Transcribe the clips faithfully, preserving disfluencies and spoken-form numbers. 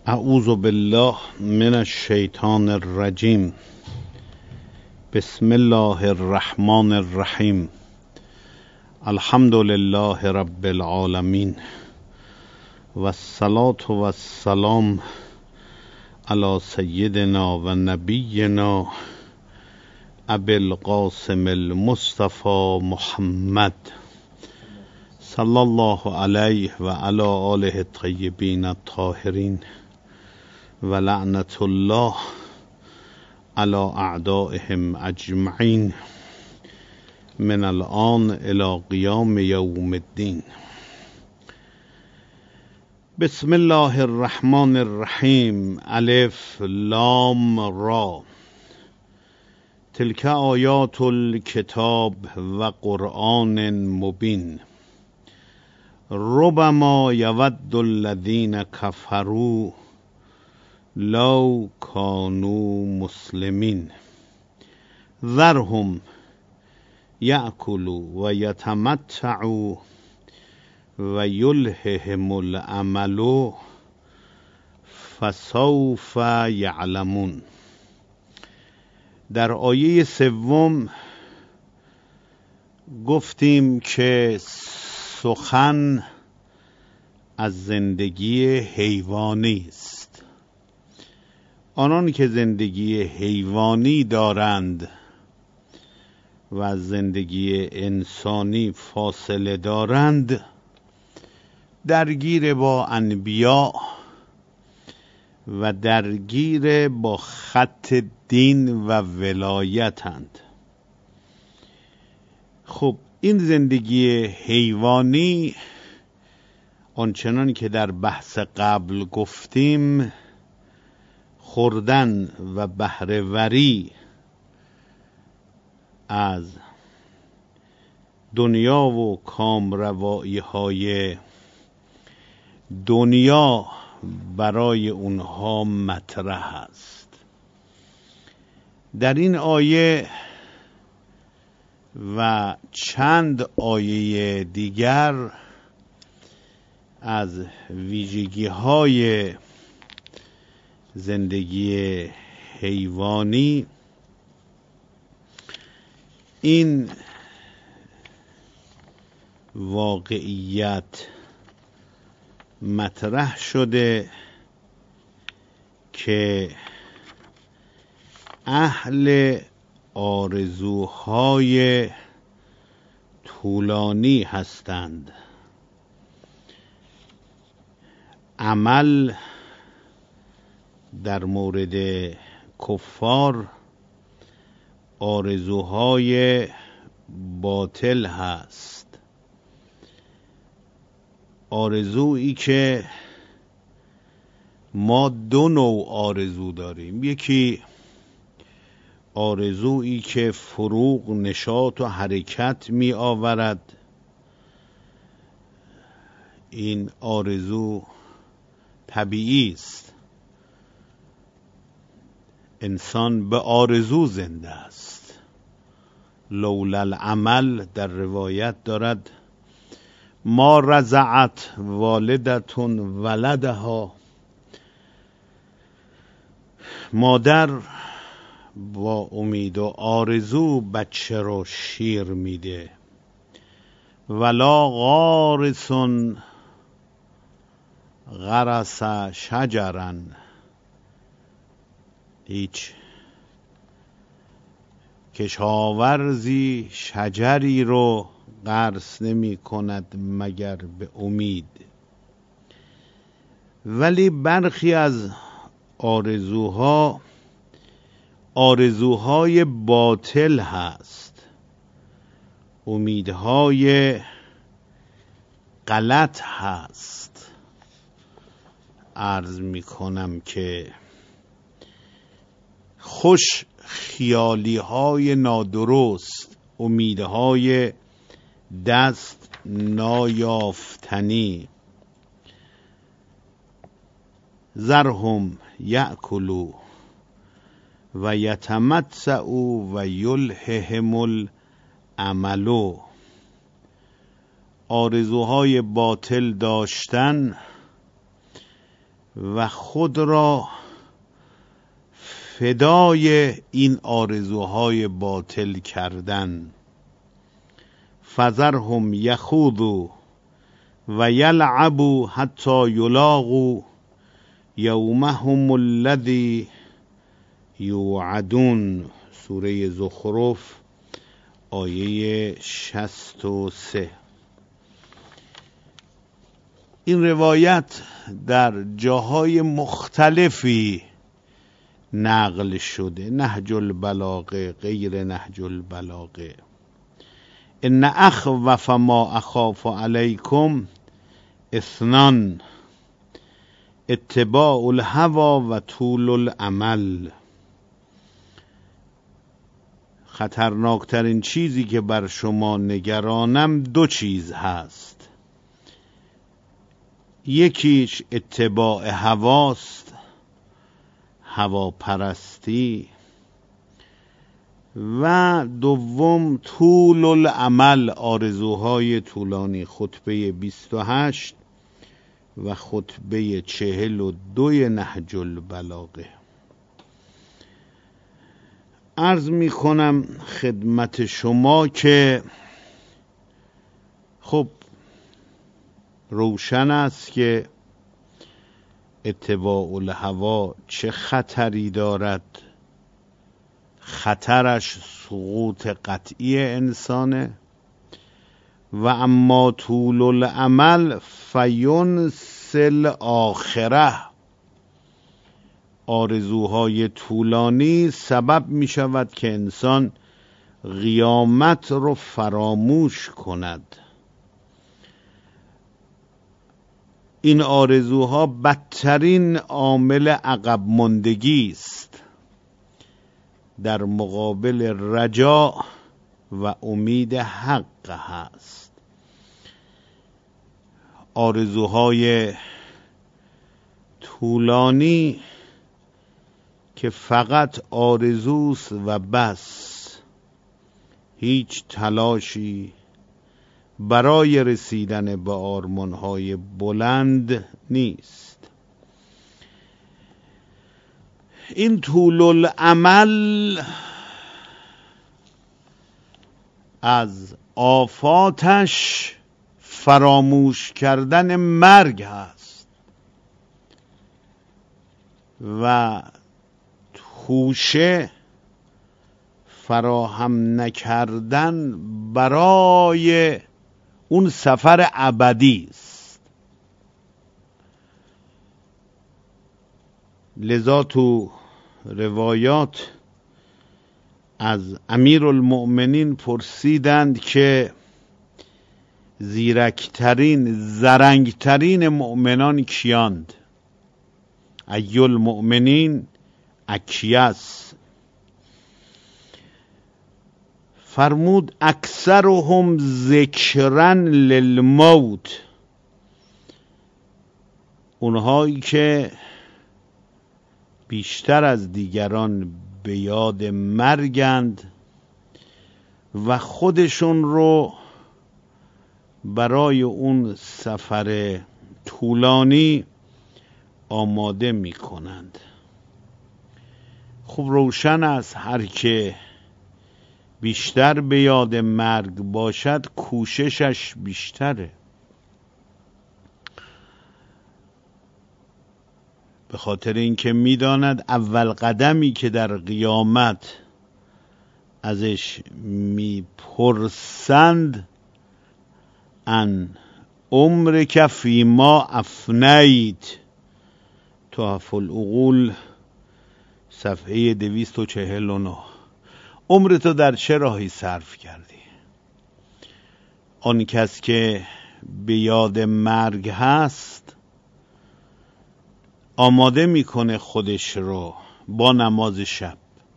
اعوذ بالله من الشیطان الرجیم. بسم الله الرحمن الرحیم. الحمد لله رب العالمین و الصلاة و السلام علی سیدنا و نبینا ابی القاسم المصطفى محمد صلی الله علیه و علی آله الطیبین الطاهرین و لعنت الله علی اعدائهم اجمعین من الان الی قیام یوم الدین. بسم الله الرحمن الرحیم. الف لام را. تلک آیات الکتاب و قرآن مبین. ربما یود الذین کفروا لو کانوا مسلمین ذرهم یأکلوا و یتمتعوا و یلههم الامل فسوف یعلمون. در آیه سوم گفتیم که سخن از زندگی حیوانی است. آنان که زندگی حیوانی دارند و از زندگی انسانی فاصله دارند درگیر با انبیا و درگیر با خط دین و ولایتند. خب این زندگی حیوانی آنچنان که در بحث قبل گفتیم خوردن و بهره‌وری از دنیا و کامروایی های دنیا برای اونها مطرح است. در این آیه و چند آیه دیگر از ویژگی های زندگی حیوانی این واقعیت مطرح شده که اهل آرزوهای طولانی هستند. عمل در مورد کفار آرزوهای باطل هست، آرزویی که ما دو نوع آرزو داریم. یکی آرزویی که فروغ، نشاط و حرکت می آورد. این آرزو طبیعی است. انسان به آرزو زنده است. لولا العمل در روایت دارد ما رضعت والدتون ولدها. مادر با امید و آرزو بچه رو شیر میده. ولا غارس غرس شجرا. هیچ کشاورزی شجری رو غرس نمی کند مگر به امید. ولی برخی از آرزوها آرزوهای باطل هست، امیدهای غلط هست. عرض می کنم که خوش خیالی های نادرست، امیدهای دست نایافتنی. ذرهم یأکلوا و یتمتعوا و یلههم الامل. آرزوهای باطل داشتن و خود را فدای این آرزوهای باطل کردن. فذرهم یخوضوا و یلعبوا حتی یلاقوا یومهم الذی یوعدون. سوره زخرف آیه شصت و سه. این روایت در جاهای مختلفی نقل شده، نهج البلاغه، غیر نهج البلاغه. ان اخوف ما اخاف علیکم اثنان، اتباع الهوى و طول الامل. خطرناکترین چیزی که بر شما نگرانم دو چیز هست. یکیش اتباع هواست، هواپرستی، و دوم طول الامل، آرزوهای طولانی. خطبه بیست و هشت و خطبه چهل و دوی نهج البلاغه. عرض می کنم خدمت شما که خب روشن است که اتباع الهوا چه خطری دارد. خطرش سقوط قطعی انسانه. و اما طول الامل فینسل آخره، آرزوهای طولانی سبب می شود که انسان قیامت رو فراموش کند. این آرزوها بدترین عامل عقب ماندگی است در مقابل رجا و امید حق هست. آرزوهای طولانی که فقط آرزوست و بس، هیچ تلاشی برای رسیدن به آرمان‌های بلند نیست. این طول الامل از آفاتش فراموش کردن مرگ هست و خوشه فراهم نکردن برای اون سفر ابدی است. لذا تو روایات از امیرالمؤمنین پرسیدند که زیرکترین، زرنگترین مؤمنان کیاند؟ ای المؤمنین اکیس. فرمود اکثرهم ذکرا للموت، اونهایی که بیشتر از دیگران به یاد مرگند و خودشون رو برای اون سفر طولانی آماده می کنند. خب روشن است هر که بیشتر به یاد مرگ باشد کوششش بیشتره. به خاطر اینکه میداند اول قدمی که در قیامت ازش میپرسند ان عمرک فیما افنیت، تحف العقول صفحه دویست و چهل و نه. عمرتو در چه راهی صرف کردی؟ آن کس که به یاد مرگ هست آماده میکنه خودش رو با نماز شب،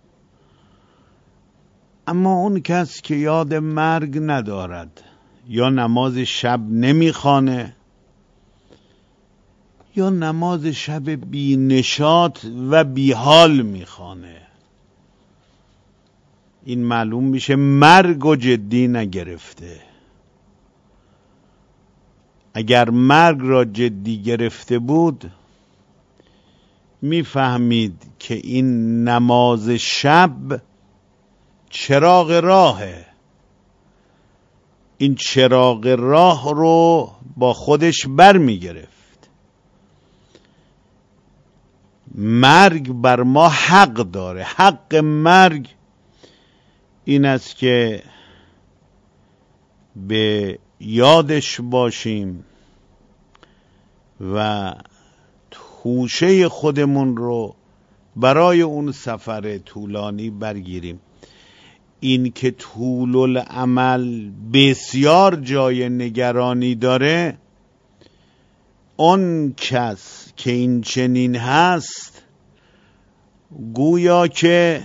اما اون کس که یاد مرگ ندارد یا نماز شب نمیخوانه یا نماز شب بی نشاط و بی حال میخوانه، این معلوم میشه مرگ و جدی نگرفته. اگر مرگ را جدی گرفته بود میفهمید که این نماز شب چراغ راهه. این چراغ راه رو با خودش بر میگرفت. مرگ بر ما حق داره. حق مرگ این است که به یادش باشیم و توشه خودمون رو برای اون سفر طولانی برگیریم. این که طول العمل بسیار جای نگرانی داره، اون کس که این چنین هست گویا که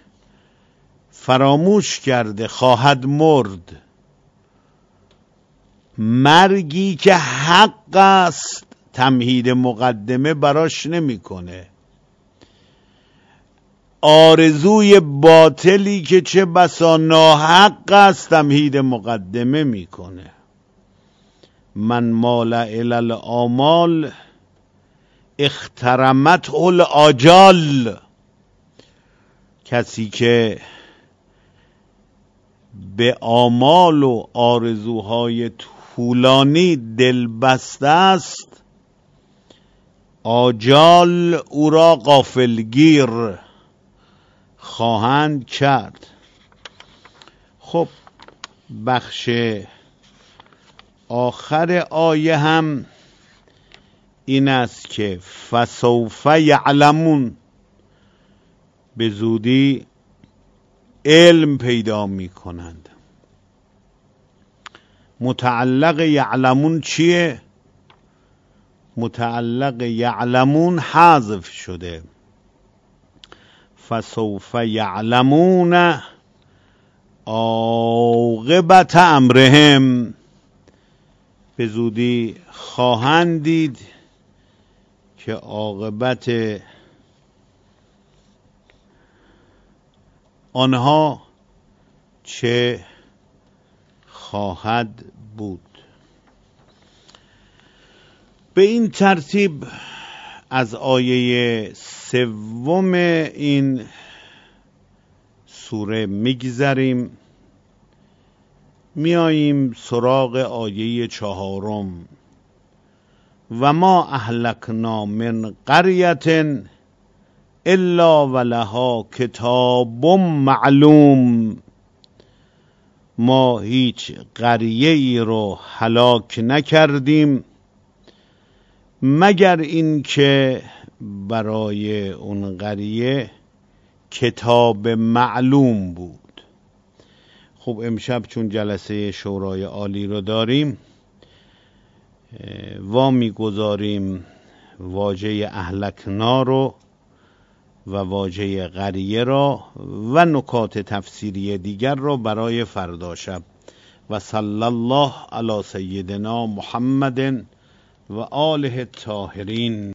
فراموش کرده خواهد مرد. مرگی که حق است تمهید مقدمه براش نمیکنه. آرزوی باطلی که چه بسا ناحق است تمهید مقدمه میکنه. من مال الی الآمال اخترمت الآجال. کسی که به آمال و آرزوهای طولانی دل بسته است، آجال او را غافلگیر خواهند کرد. خب بخش آخر آیه هم این است که فسوف یعلمون، به زودی علم پیدا می کنند. متعلق یعلمون چیه؟ متعلق یعلمون حذف شده. فسوف یعلمون عاقبت امرهم، به زودی خواهند دید که عاقبت آنها چه خواهد بود. به این ترتیب از آیه سوم این سوره میگذریم، میاییم سراغ آیه چهارم. و ما اهلکنا من قریة الا ولها کتاب معلوم. ما هیچ قریه ای رو هلاک نکردیم مگر این که برای اون قریه کتاب معلوم بود. خب امشب چون جلسه شورای عالی رو داریم، وامی گذاریم واژه اهلکنا رو و واژه قریه را و نکات تفسیری دیگر را برای فردا شب. و صلی الله علی سیدنا محمد و آله الطاهرین.